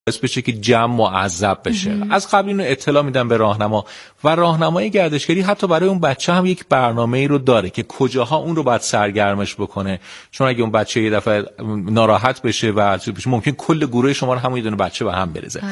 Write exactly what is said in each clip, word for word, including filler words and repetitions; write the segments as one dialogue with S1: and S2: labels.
S1: باعث بشه که جمع معذب بشه. از قبل اینو اطلاع میدم به راهنما و راهنمای گردشگری حتی برای اون بچه هم یک برنامه‌ای رو داره که کجاها اون رو باید سرگرمش بکنه، چون اگه اون بچه یه دفعه ناراحت بشه و ممکن کل گروه شما رو هم یه دونه بچه به هم بریزه.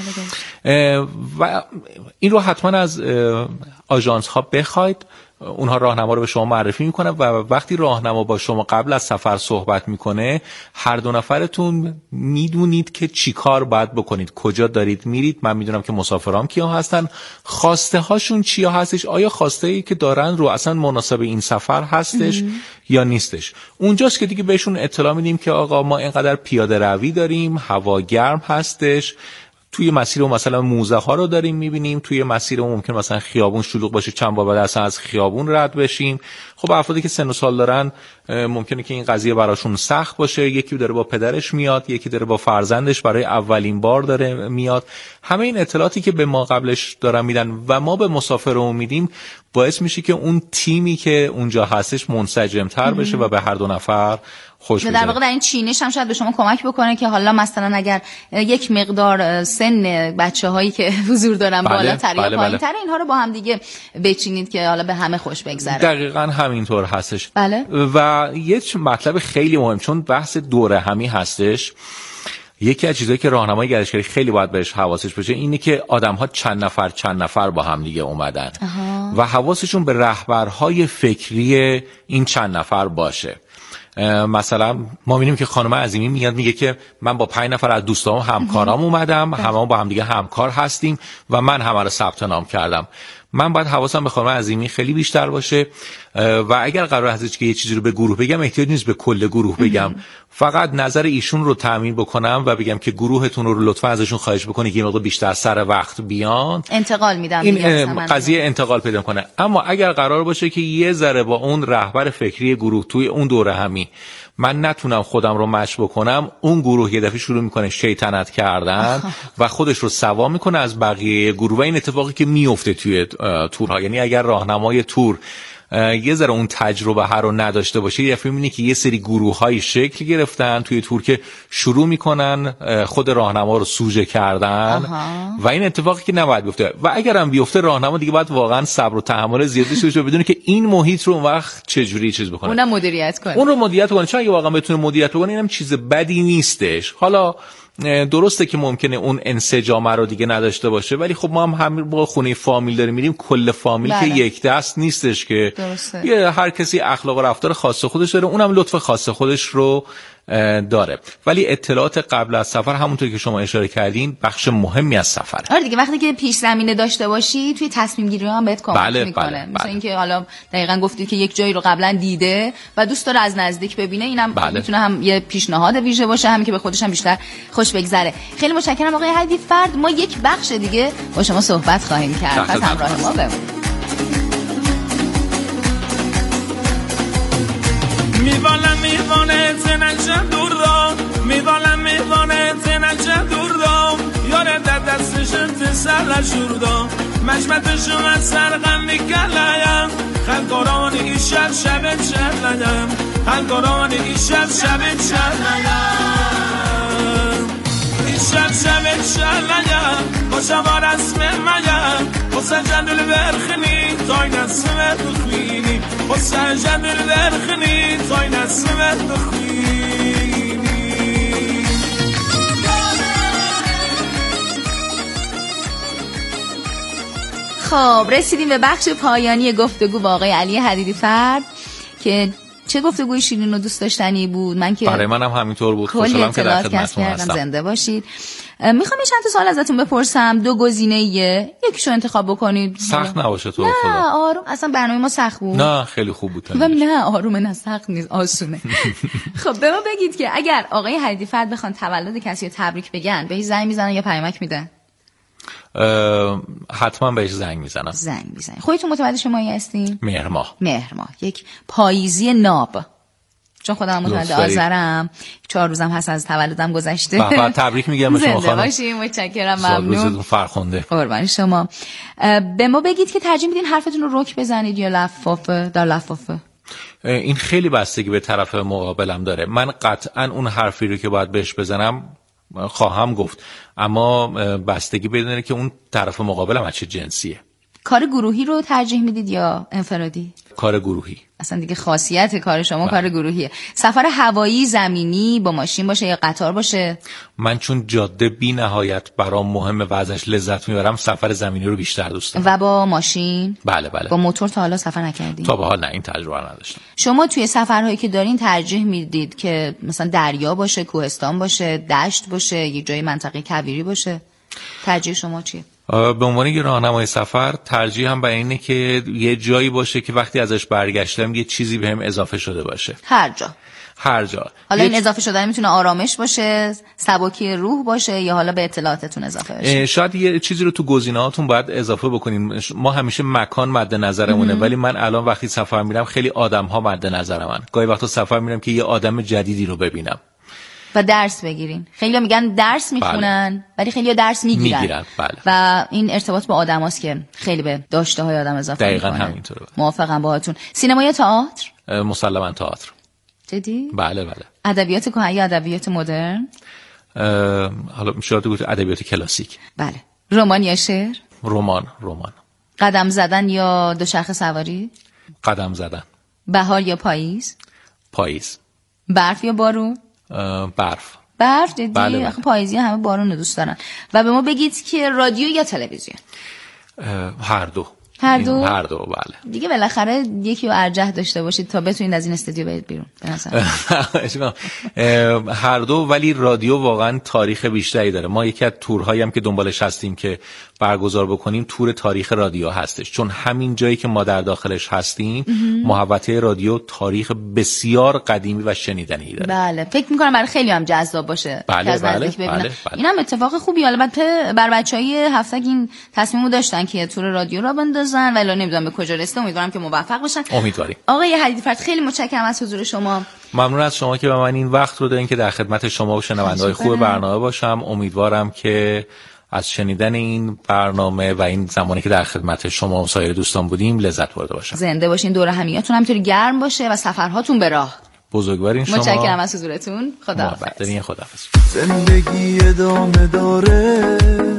S1: و این رو حتما از آژانس ها بخواید، اونها راهنما رو به شما معرفی میکنن و وقتی راهنما با شما قبل از سفر صحبت میکنه هر دو نفرتون میدونید که چی کار باید بکنید، کجا دارید میرید. من میدونم که مسافرام کیا هستن، خواسته هاشون چیا هستش، آیا خواسته ای که دارن رو اصلا مناسب این سفر هستش ام. یا نیستش. اونجاست که دیگه بهشون اطلاع میدیم که آقا ما اینقدر پیاده روی داریم، هوا گرم هستش، توی مسیر مثلا موزه ها رو داریم میبینیم، توی مسیر ممکن مثلا خیابون شلوغ باشه، چند بار بعد اصلا از خیابون رد بشیم. خب افرادی که سن و سال دارن ممکنه که این قضیه براشون سخت باشه، یکی داره با پدرش میاد، یکی داره با فرزندش برای اولین بار داره میاد. همه این اطلاعاتی که به ما قبلش دارن میدن و ما به مسافرمون میدیم باعث میشه که اون تیمی که اونجا هستش منسجم‌تر بشه و به هر دو نفر خوش بگذره.
S2: در واقع در این چینش هم شاید به شما کمک بکنه که حالا مثلا اگر یک مقدار سن بچه‌هایی که حضور دارن
S1: بله،
S2: بالاتر یا
S1: بله،
S2: پایین‌تر اینها رو با هم دیگه بچینید که حالا به همه خوش بگذره.
S1: دقیقاً همینطور هستش.
S2: بله.
S1: و یه مطلب خیلی مهم، چون بحث دوره همی هستش، یکی از چیزایی که راهنمای گردشگری خیلی باید بهش حواسش باشه اینه که آدم‌ها چند نفر چند نفر با هم دیگه اومدن اها. و حواسشون به رهبرهای فکری این چند نفر باشه. مثلا ما می‌بینیم که خانم عظیمی میاد میگه که من با پنج نفر از دوستام همکارام اومدم، همه با هم دیگه همکار هستیم و من همه رو ثبت نام کردم. من باید حواسم به خانم عظیمی خیلی بیشتر باشه و اگر قرار هستش که یه چیزی رو به گروه بگم احتیاج نیست به کل گروه بگم، فقط نظر ایشون رو تامین بکنم و بگم که گروهتون رو لطفا ازشون خواهش بکنید که یه مقدار بیشتر سر وقت بیان،
S2: انتقال میدم
S1: این قضیه انتقال پیدا کنه. اما اگر قرار باشه که یه ذره با اون رهبر فکری گروه توی اون دوره همی من نتونم خودم رو مچ بکنم، اون گروه یه دفعه شروع میکنه شیطنت کردن و خودش رو سوا میکنه از بقیه گروه و این اتفاقی که میفته توی تورها. یعنی اگر راهنمای تور یه ذره اون تجربه ها رو نداشته باشه، یه دفعه میبینی که یه سری گروه‌های شکل گرفتن توی تور که شروع میکنن خود راهنما رو سوژه کردن آها. و این اتفاقی که نباید بیفته و اگر هم بیفته راهنما دیگه باید واقعا صبر و تحمل زیادی داشته باشه بدونه که این محیط رو اون وقت چجوری چیز بکنه،
S2: اونم مدیریت کنه،
S1: اون رو مدیریت کنه. چون اگه واقعا بتونه مدیریت کنه اینم چیز بدی نیستش. حالا درسته که ممکنه اون انسجام رو دیگه نداشته باشه، ولی خب ما هم هم با خونه فامیل داریم میریم، کل فامیل بله. که یک دست نیستش که یه هر کسی اخلاق و رفتار خاص خودش داره، اونم لطف خاص خودش رو داره. ولی اطلاعات قبل از سفر همونطور که شما اشاره کردین بخش مهمی از سفره.
S2: آره دیگه، وقتی که پیش زمینه داشته باشی توی تصمیم گیری هم بهت کمک
S1: بله،
S2: میکنه.
S1: بله،
S2: مثلا
S1: بله.
S2: اینکه حالا دقیقاً گفتید که یک جایی رو قبلا دیده و دوست داره از نزدیک ببینه، اینم بله. میتونه هم یه پیشنهاد ویژه باشه، همین که به خودش هم بیشتر خوش بگذره. خیلی متشکرم آقای هدی فرد. ما یک بخش دیگه با شما صحبت خواهیم کرد، پس همراه ما بمونید.
S3: میوالم میوانه زنجه دور دا میوالم میوانه زنجه دور دا یاره در دستش انتصار شوردا مجمتش من سرغم میکلایم خلقاران ایشب شب چلایم خلقاران ایشب شب چلایم ایشب شب چلایم باشم با رسم میم حسن جندل برخنی تای نسمت بخوینی حسن جندل برخنی تای نسمت بخوینی.
S2: خب رسیدیم به بخش پایانی گفتگو با آقای علی حدیدی فرد که چه گفتگوی شیرین و دوست داشتنی بود. من که
S1: برای منم همینطور بود. خوشحالم که در خدمتتون هستم.
S2: زنده باشید. میخوام چند تا سوال ازتون بپرسم، دو گزینه یکیشو انتخاب بکنید.
S1: سخت نباشه تو خدا.
S2: نه آروم، اصلا برنامه ما سخت بود.
S1: نه خیلی خوب بود.
S2: نه آرومه، نه سخت نیست، آسونه. خب به ما بگید که اگر آقای حدیدی فرد بخوان تولد کسی رو تبریک بگن، بهش زنگ میزنن یا پیامک میدن؟
S1: حتما بهش زنگ میزنم.
S2: زنگ میزنن. خودتون متولد شمایی هستین؟
S1: مهر ماه.
S2: مهر ماه، یک پاییزی ناب. چون خودم متولد آذرم، چهار روزم هست از تولدم گذشته.
S1: بابا تبریک میگم به شما خانم.
S2: زنده باشید، متشکرم، ممنون.
S1: روزتون فرخنده.
S2: قربان شما. به ما بگید که ترجیح میدین حرفتون رو رک بزنید یا لفافه در لفافه؟
S1: این خیلی بستگی به طرف مقابلم داره. من قطعا اون حرفی رو که باید بهش بزنم خواهم گفت، اما بستگی بدونه که اون طرف مقابلم از چه جنسیه.
S2: کار گروهی رو ترجیح میدید یا انفرادی؟
S1: کار گروهی.
S2: اصلا دیگه خاصیت کار شما با. کار گروهیه. سفر هوایی، زمینی، با ماشین باشه یا قطار باشه؟
S1: من چون جاده بی نهایت برام مهمه و ازش لذت میبرم، سفر زمینی رو بیشتر دوست دارم.
S2: و با ماشین؟
S1: بله بله.
S2: با موتور تا حالا سفر نکردین؟
S1: تا به حال نه، این تجربه نداشتم.
S2: شما توی سفرهایی که دارین ترجیح میدید که مثلا دریا باشه، کوهستان باشه، دشت باشه، یه جای منطقه کویری باشه؟ ترجیح شما چیه؟
S1: به عنوان یه راهنمای سفر ترجیح هم به اینه که یه جایی باشه که وقتی ازش برگشتم یه چیزی بهم اضافه شده باشه.
S2: هر جا.
S1: هر جا.
S2: حالا این اضافه شدن میتونه آرامش باشه، سبکی روح باشه، یا حالا به اطلاعاتتون اضافه بشه.
S1: شاید یه چیزی رو تو گزینه‌هاتون باید اضافه بکنین. ما همیشه مکان مد نظرمونه، ولی من الان وقتی سفر میرم خیلی آدم‌ها مد نظرمن. گاهی وقتا سفر میرم که یه آدم جدیدی رو ببینم
S2: و درس بگیرین. خیلی‌ها میگن درس میخونن، بله. ولی خیلی‌ها درس میگیرن.
S1: میگیرن بله.
S2: و این ارتباط با آدماست که خیلی به داشته‌های آدم اضافه میکنه.
S1: دقیقاً همینطوره.
S2: موافقم باهاتون. سینما یا تئاتر؟
S1: مسلماً تئاتر.
S2: جدی؟
S1: بله بله.
S2: ادبیات کهن یا ادبیات مدرن؟
S1: حالا میشه گفت ادبیات کلاسیک.
S2: بله. رمان یا شعر؟
S1: رمان. رمان.
S2: قدم زدن یا دوچرخه سواری؟
S1: قدم زدن.
S2: بهار یا پاییز؟
S1: پاییز.
S2: برف یا بارون؟
S1: برف.
S2: برف دیدی؟
S1: بله بله.
S2: آخه پاییزی همه بارون رو دوست دارن. و به ما بگید که رادیو یا تلویزیون؟
S1: هر دو.
S2: هر دو؟
S1: هر دو بله.
S2: دیگه بالاخره یکی رو ارجح داشته باشید تا بتونید از این استودیو برید بیرون.
S1: هر دو، ولی رادیو واقعا تاریخ بیشتری داره. ما یکی از تورهایی هم که دنبالش هستیم که برگزار بکنیم تور تاریخ رادیو هستش، چون همین جایی که ما در داخلش هستیم محوطه رادیو تاریخ بسیار قدیمی و شنیدنی داره.
S2: بله، فکر می‌کنم برای خیلی هم جذاب باشه.
S1: بله بله, بله, بله.
S2: اینم اتفاق خوبی. البته بر بچهای هفته این تصمیمو داشتن که تور رادیو را بندازن، ولی نمیدونم به کجا رسیده. امیدوارم که موفق باشن.
S1: امیدواریم.
S2: آقای حدیدی‌فرد خیلی متشکرم از حضور شما.
S1: ممنون از شما که به من این وقت رو دادین که در خدمت شما و شنونده‌های خوب برنامه باشم. امیدوارم که از شنیدن این برنامه و این زمانی که در خدمت شما و سایر دوستان بودیم لذت برده باشم.
S2: زنده باشین، دور همیاتون همینطوری گرم باشه و سفرهاتون به راه.
S1: بزرگوارین شما.
S2: متشکرم از حضورتون. خداحافظ.
S1: خداحافظ.
S4: زندگی ادامه داره،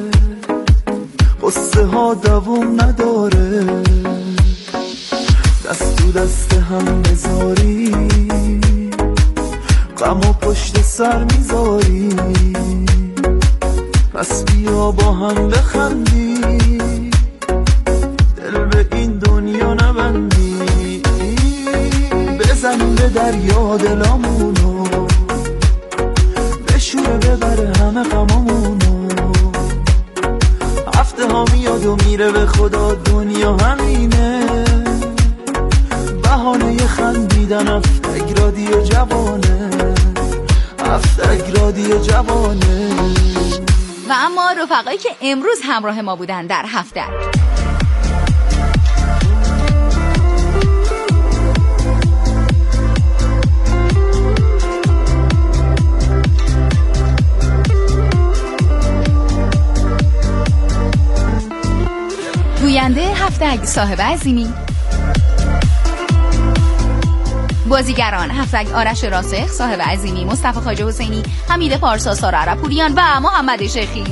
S4: قصه ها دوام نداره، دست تو دست هم بذاری، غم و پشت سر میذاری، پس بیا با هم بخندی، دل به این دنیا نبندی، بزن به دریا دلامونو، بشوره ببره همه غمامونو، هفته ها میاد و میره به خدا دنیا همینه، بهانه خندیدن هفتگ رادیو جوانه، هفتگ رادیو جوانه.
S2: و اما رفقایی که امروز همراه ما بودن در هفتگ، گوینده هفتگ صاحب عظیمی، بازیگران هفتگ آرش راسخ صاحب عظیمی، مصطفی خواجه حسینی، حمید پارسا، سارا عربپوریان و محمد شیخی.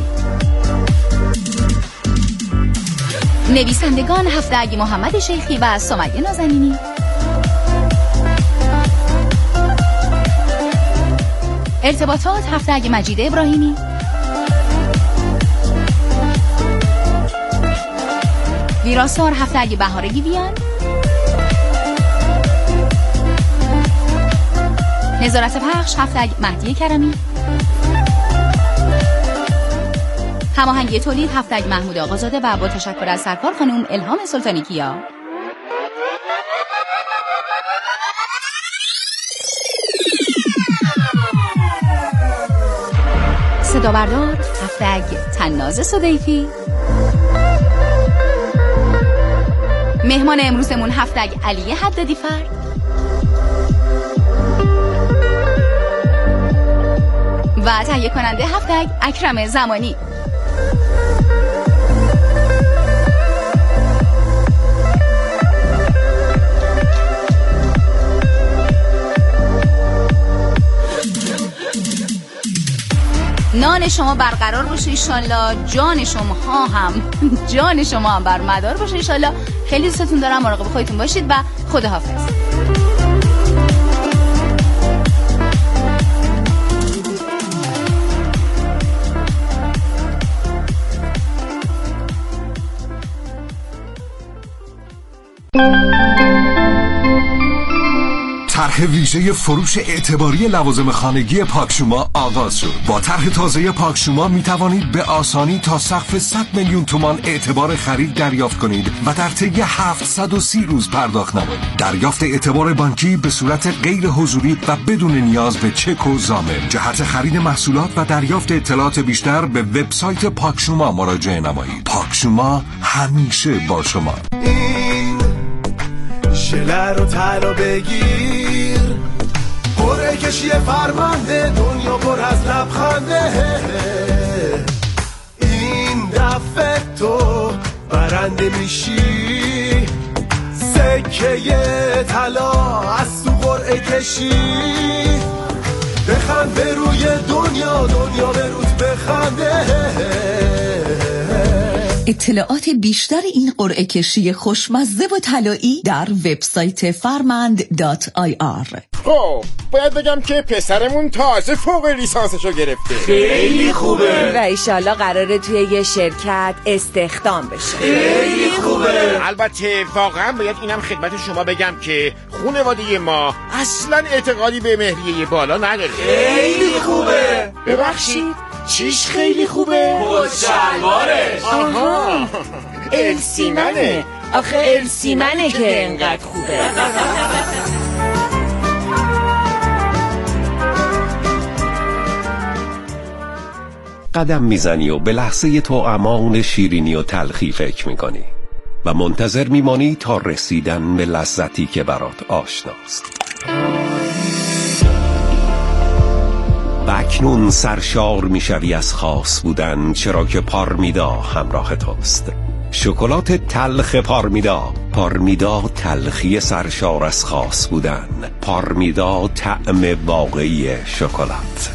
S2: نویسندگان هفتگ محمد شیخی و سمیه نازنینی. ارتباطات هفتگ مجید ابراهیمی. ویراستار هفتگ بهار گیویان. نظارت پخش هفتگ مهدی کرمی. هماهنگی تولید هفتگ محمود آقازاده و با تشکر از سرکار خانم الهام سلطانی کیا. صدا بردار هفتگ تناز صدیفی. مهمان امروزمون هفتگ علی حدادی فرد. و تهیه کننده هفتگ اکرم زمانی. نان شما برقرار باشه ایشالله، جان شما ها هم جان شما هم بر مدار باشه ایشالله. خیلی دوستتون دارم، مراقب خودتون باشید و خداحافظ.
S5: طرح ویژه فروش اعتباری لوازم خانگی پاکشوما آغاز شد. با طرح تازه پاکشوما می توانید به آسانی تا سقف صد میلیون تومان اعتبار خرید دریافت کنید و در طی هفتصد و سی روز پرداخت نمایید. دریافت اعتبار بانکی به صورت غیر حضوری و بدون نیاز به چک و ضامن. جهت خرید محصولات و دریافت اطلاعات بیشتر به وبسایت پاکشوما مراجعه نمایید. پاکشوما همیشه با شما.
S6: این شله رو طلا بگیر، قرعه کشی فرمانده، دنیا پر از لبخنده. این دفعه تو برنده میشی، سکه طلا از تو قرعه کشی. بخند به روی دنیا، دنیا به روت بخنده.
S7: اطلاعات بیشتر این قرعه کشی خوشمزه و طلایی در وبسایت فرمند دات آی آر.
S8: خب باید بگم که پسرمون تازه فوق لیسانسشو گرفته.
S9: خیلی خوبه
S10: و ایشالله قراره توی یه شرکت استخدام بشه.
S9: خیلی خوبه.
S8: البته واقعا باید اینم خدمت شما بگم که خانواده ما اصلا اعتقادی به مهریه بالا نداره.
S9: خیلی خوبه.
S8: ببخشید چیش خیلی خوبه؟
S9: پشتشلوارش.
S10: آها السیمنه. آخه السیمنه که انقدر خوبه.
S11: قدم میزنی و به لحظه تو امان شیرینی و تلخی فکر میکنی و منتظر میمانی تا رسیدن به لذتی که برات آشناست. و اکنون سرشار میشوی از خاص بودن، چرا که پارمیدا همراه توست. شکلات تلخ پارمیدا، پارمیدا تلخی سرشار از خاص بودن، پارمیدا طعم واقعی شکلات.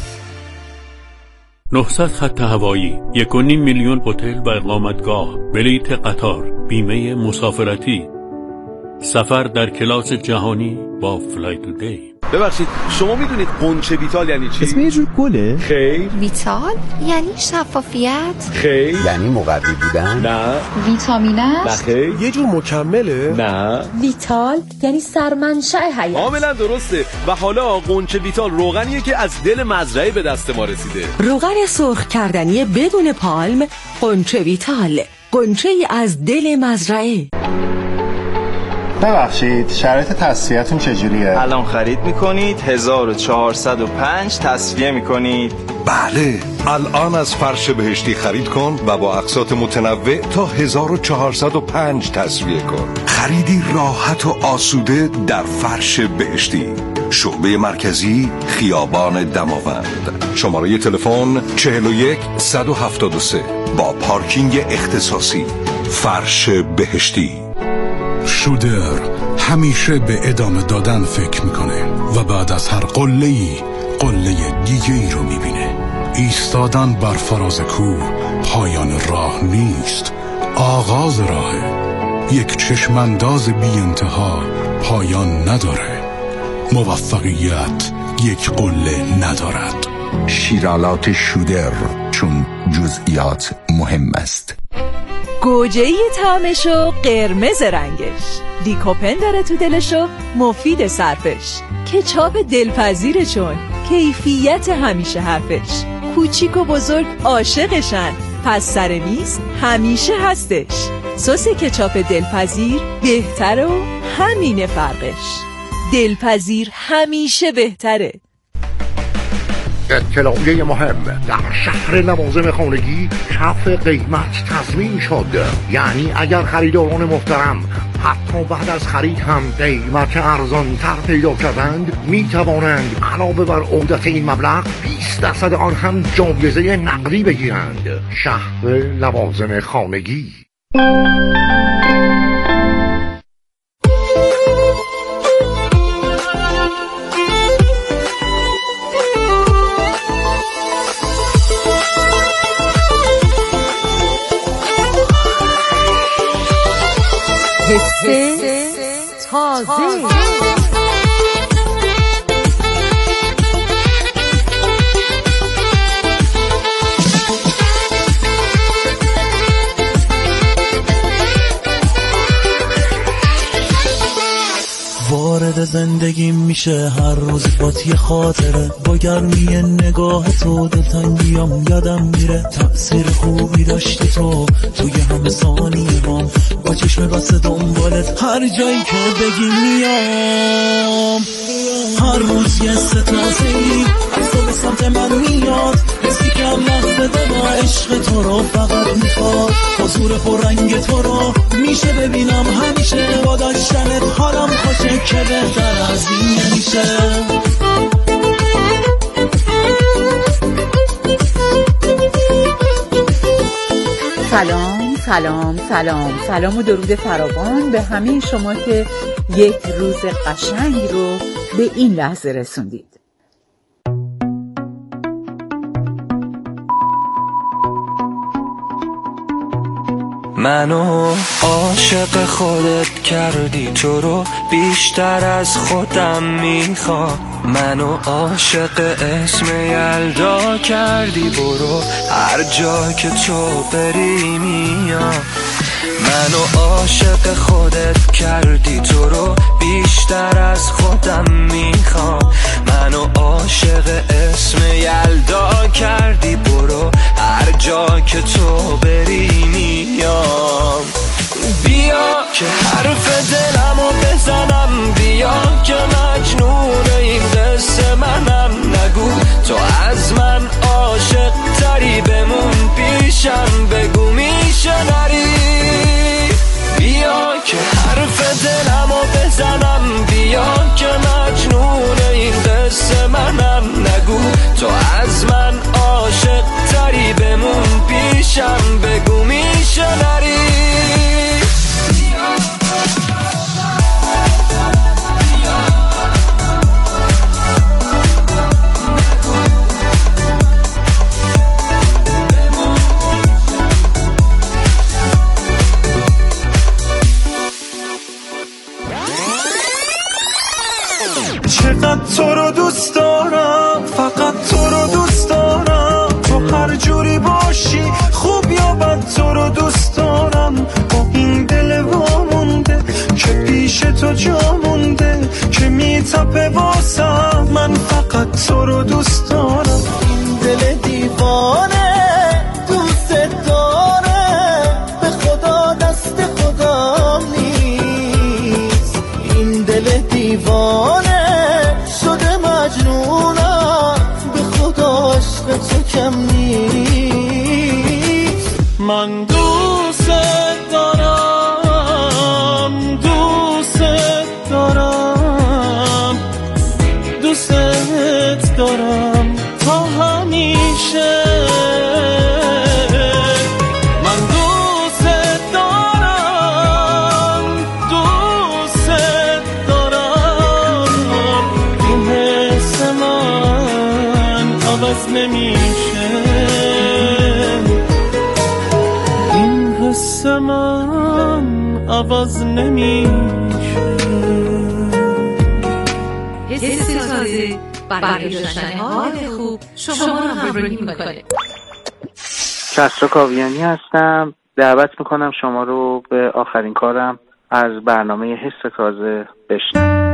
S12: نهصد خط هوایی، یک و نیم میلیون هتل و اقامتگاه، بلیت قطار، بیمه مسافرتی، سفر در کلاس جهانی با فلای تو دی.
S13: ببخشید شما میدونید قنچه ویتال یعنی چی؟
S14: اسم یه جور گله؟
S13: خیر.
S15: ویتال یعنی شفافیت؟
S13: خیر.
S14: یعنی مقوی بودن؟
S13: نه.
S15: ویتامین است؟
S13: نه خیر.
S6: یه جور مکمله؟
S13: نه.
S15: ویتال یعنی سرمنشأ حیات.
S13: کاملا درسته. و حالا قنچه ویتال روغنیه که از دل مزرعه به دست ما رسیده.
S7: روغن سرخ کردنی بدون پالم، قنچه ویتال، قنچه از دل مزرعه.
S16: ببخشید شرایط تسویه‌تون چجوریه؟
S17: الان خرید میکنید هزار و چهارصد و پنج تسویه میکنید.
S5: بله الان از فرش بهشتی خرید کن و با اقساط متنوع تا هزار و چهارصد و پنج تسویه کن. خریدی راحت و آسوده در فرش بهشتی، شعبه مرکزی، خیابان دماوند. شماره تلفن چهل و یک صد و هفتاد و سه با پارکینگ اختصاصی. فرش بهشتی.
S18: شودر همیشه به ادامه دادن فکر میکنه و بعد از هر قله‌ای قله دیگه ای رو میبینه. ایستادن بر فراز کوه پایان راه نیست، آغاز راهه. یک چشمانداز بی انتها پایان نداره. موفقیت یک قله ندارد.
S19: شیرالات شودر، چون جزئیات مهم است.
S20: گوجه‌ای طعمشو قرمز رنگش، لیکوپن داره تو دلشو مفید صرفش، کچاپ دلپذیره چون کیفیت همیشه حرفش، کوچیک و بزرگ عاشقشن پس سر میز همیشه هستش. سس کچاپ دلپذیر بهتره و همینه فرقش، دلپذیر همیشه بهتره.
S21: اطلاعیه مهم: در شهر لوازم خانگی کف قیمت تضمین شد. یعنی اگر خریداران محترم حتی بعد از خرید هم قیمت ارزان تر پیدا کردند، می توانند علاوه بر عودت این مبلغ بیست درصد آن هم جایزه نقدی بگیرند. شهر لوازم خانگی.
S10: تازه.
S4: وارد زندگیم میشه هر روز بات یه خاطره، با گرمی نگاه تو دلتنگیام یادم میره. تأثیر خوبی داشتی تو توی همه ثانیه هم، با چشم بسته دنبالت هر جایی که بگی میام. هر روز یه ستازه‌ای از تو به سمت من میاد، حسی که هم لحظه با عشق تو رو فقط میخواد. حضور پررنگ تو رو میشه ببینم همیشه، با داشتنت حالم خوشه که بهتر از این نمیشه.
S20: سلام سلام سلام سلام و درود فراوان به همه شما که یک روز قشنگ رو به این لحظه رسوندید.
S3: منو عاشق خودت کردی، تو رو بیشتر از خودم میخوام. منو عاشق اسم یلدا کردی، برو هر جا که تو بری میام. منو عاشق خودت کردی، تو رو بیشتر از خودم میخوام. منو عاشق اسم یلدا کردی، برو هر جا که تو بری میام. بیا که حرف دلمو بزنم، بیا که مجنون این قصه منم. نگو تو از من عاشق تری، بمون پیشم بگو میشه نری. بیا که حرف دلمو بزنم، بیا که مجنون این قصه منم. نگو تو از من عاشق تری، بمون پیشم بگو میشه نری.
S4: چقدر تو رو دوست دارم، فقط تو رو دوست دارم. تو هر جوری باشی خوب یا بد، تو رو دوست دارم. با این دل وامونده که پیش تو جا مونده، که میتپه واسم. من فقط تو رو دوست دارم. این دل دیوانه دوست داره، به خدا دست خدا نیست. این دل دیوانه شده مجنونم، به خدا عشق تو کم نیست. من دوست دارم، دوست دارم، دوست دارم تا همیشه. من دوست دارم، دوست دارم. این حس من عوض نمیشه، این حس من عوض نمیشه.
S20: حس تازه برای داشتن حال خوب شما رو همراهی میکنه.
S16: کسرا کاویانی هستم. دعوت میکنم شما رو به آخرین کارم از برنامه حس تازه بشنوید.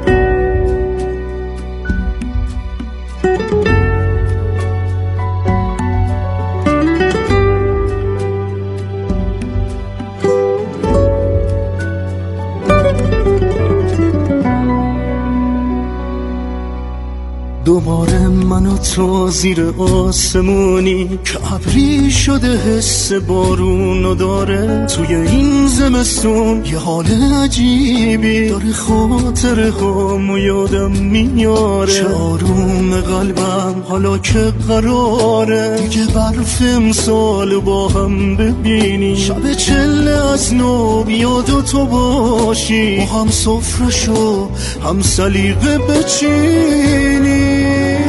S4: دوباره من و تو زیر آسمونی که ابری شده، حس بارونو داره. توی این زمستون یه حال عجیبی داره، خاطره هامو یادم میاره. چه آروم قلبم حالا که قراره دیگه برف امسال با هم ببینی. شب چله از نو بیاد و تو باشی، با هم سفرشو هم سلیقه بچینی.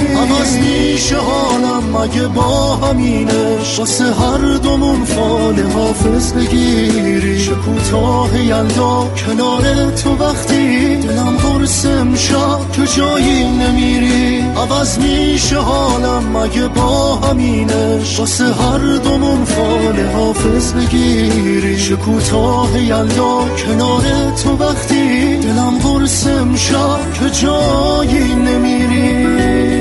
S4: عوض میشه حالم اگه با همینش، واسه هر دومون فال
S6: حافظ بگیری چه کوتاه یلدا کنار تو وقتی دلم قرص امشب که جایی نمیری عوض میشه حالم مگه با همینش واسه هر دومون فال حافظ بگیری چه کوتاه یلدا کنار تو وقتی دلم قرص امشب که جایی نمیری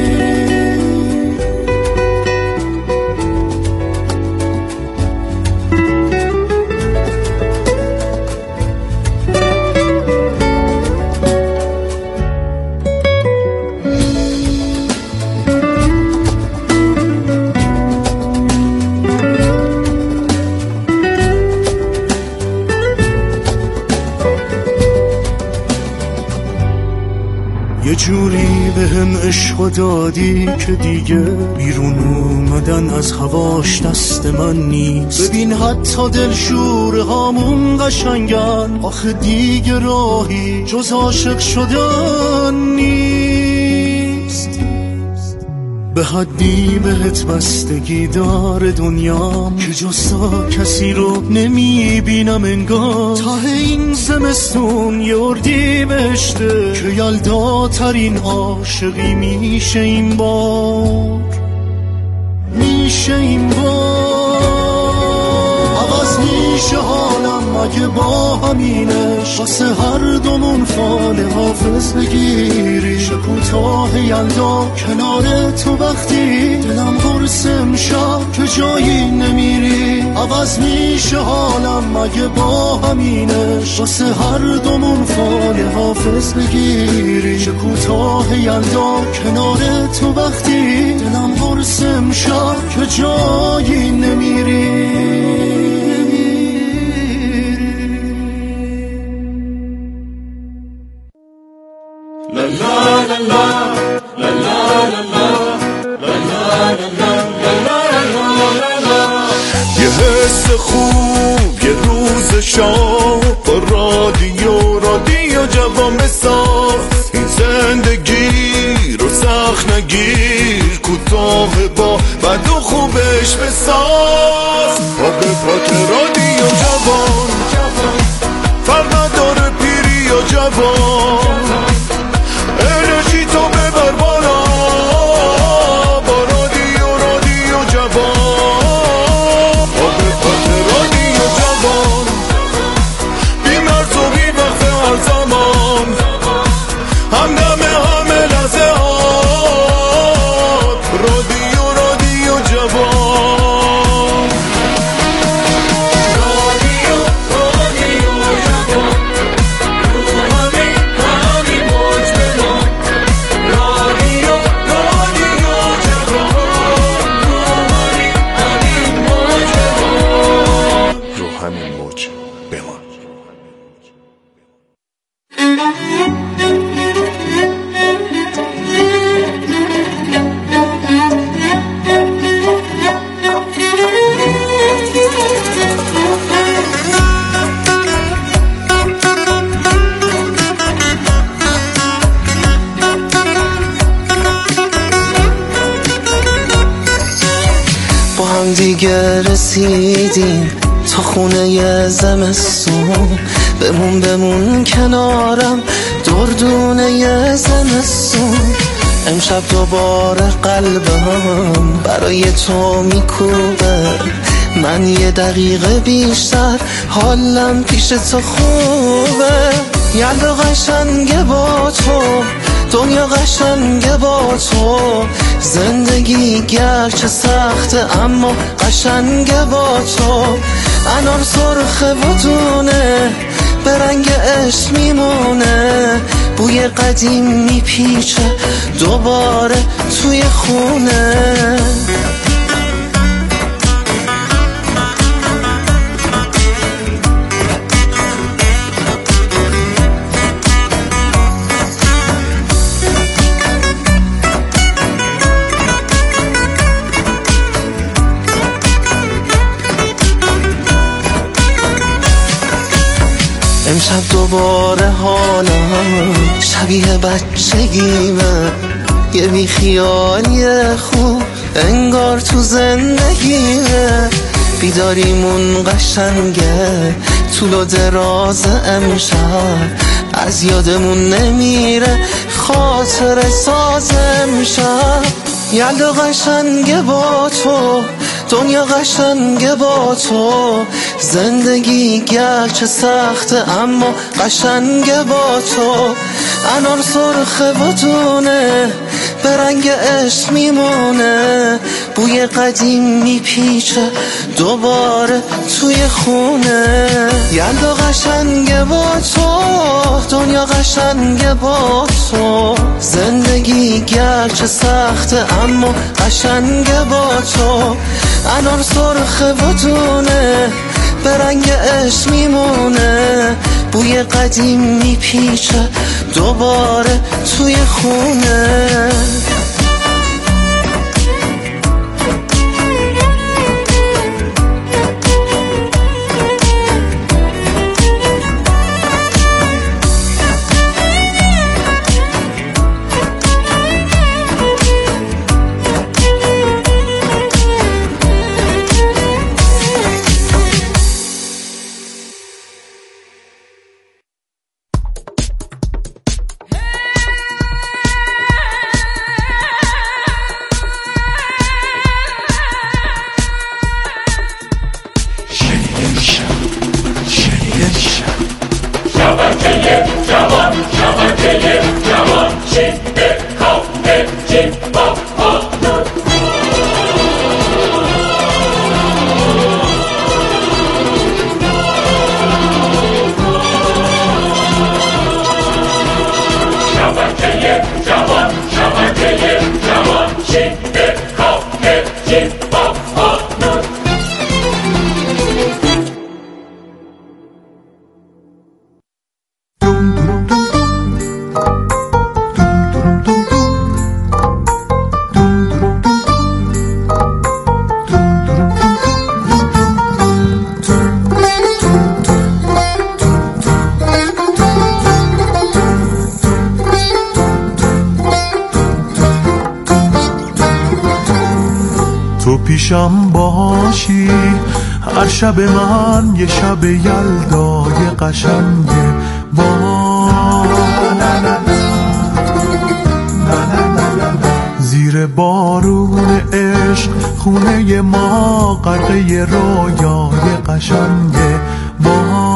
S6: یه جوری به هم عشق دادی که دیگه بیرون اومدن از هواش دست من نیست ببین حتی دلشور هامون قشنگن آخه دیگه راهی جز عاشق شدن نیست به حدی بهت بستگی داره دنیام که جز تا کسی رو نمیبینم انگار ته این زمستون یه اردی بهشته که یلدا ترین عاشقی میشه این بار میشه این بار عوض میشه حالم مگه با همینش واسه هر دومون فال حافظ بگیری چه کوتاه یلدا کنار تو وقتی دلم قرص امشب که جایی نمیری عوض میشه حالم مگه با همینش واسه هر دومون فال حافظ بگیری چه کوتاه یلدا کنار تو وقتی دلم قرص امشب که جایی نمیری یه حس خوب یه روز شام با رادیو رادیو جوان بساز این زندگی رو سخت نگیر کوتاه با بد و خوبش بساز پاک پاک رادیو جوان فرق نداره پیری یا جوان انرژی تو ببر بالا با رادیو رادیو جوان پاک پاک رادیو جوان بی مرز و بی وقت هر زمان همدم همه لحظه هات رادیو رادیو جوان رادیو رادیو جوان رو همین همین موج بمان رادیو رادیو جوان رو همین همین موج بمان رو همین موج بمان
S1: با هم دیگه رسیدیم تا خونه زمستون بمون بمون کنارم دردونه زمستون امشب دوباره قلبم برای تو میکوبه من یه دقیقه بیشتر حالم پیش تو خوبه یلدا قشنگه با تو دنیا قشنگه با تو زندگی گرچه سخته اما قشنگه با تو انار سرخه و دونه به رنگ عشق میمونه بوی قدیم میپیچه دوباره توی خونه امشب دوباره حالم شبیه بچگیمه یه بیخیالی خوب انگار تو زندگیمه بیداریمون قشنگه طول و دراز امشب، از یادمون نمیره خاطر ساز امشب. یلدا قشنگه با تو، دنیا قشنگه با تو، زندگی گرچه سخته اما قشنگه با تو. انار سرخه و دونه به رنگ عشق میمونه، بوی قدیم میپیچه دوباره توی خونه. یلدا قشنگه با تو، دنیا قشنگه با تو، زندگی گرچه سخته اما قشنگه با تو. انار سرخه و دونه به رنگ عشق میمونه، بوی قدیم میپیچه دوباره توی خونه.
S6: پیشم باشی هر شب من یه شب یلدای قشنگه با زیر بارون عشق خونه ما غرقه رویای قشنگه با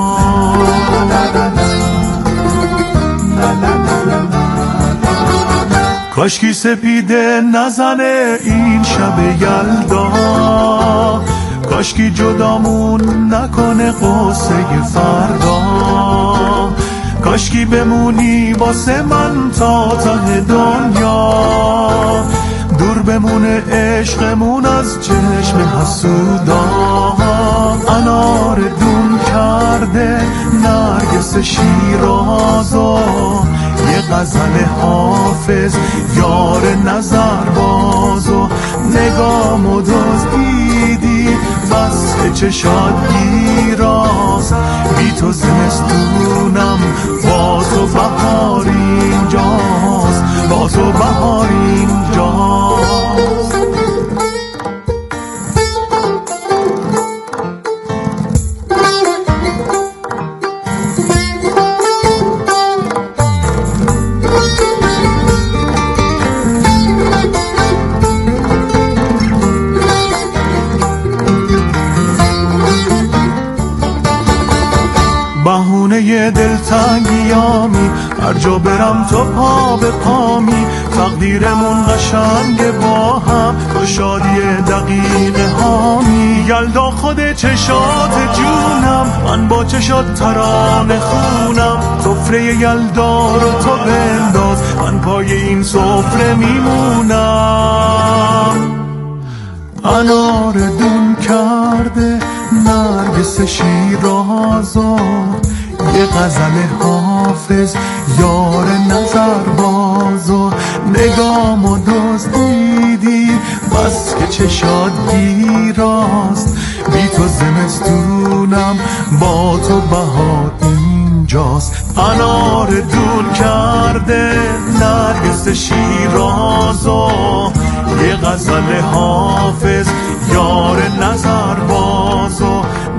S6: کاشکی سپیده نزنه این شب یلدا، کاشکی جدامون نکنه قصه فردا، کاشکی بمونی واسه من تا ته دنیا، دور بمونه عشقمون از چشم حسودا. انار دون کرده نرگس شیرازو، یه غزل حافظ یار نظر بازو، نگامو دزدیدی بس که چشات گیراست، بی تو زمستونم با تو بهار اینجاست، با تو بهار اینجاست. بهونه دلتنگیامی هر جا برم تو پا به پامی، تقدیرمون قشنگه با هم تو شادی دقیقه هامی. یلدا خود چشات جونم من با چشات ترانه خونم، سفره یلدا رو تو بنداز من پای این سفره میمونم. انار دون کرده نرگس شیرازو، یه غزل حافظ یار نظر بازو، نگامو دزدیدی بس که چشات گیراست، بی تو زمستونم با تو بهار اینجاست. انار دون کرده نرگس شیرازو، یه غزل حافظ یار نظر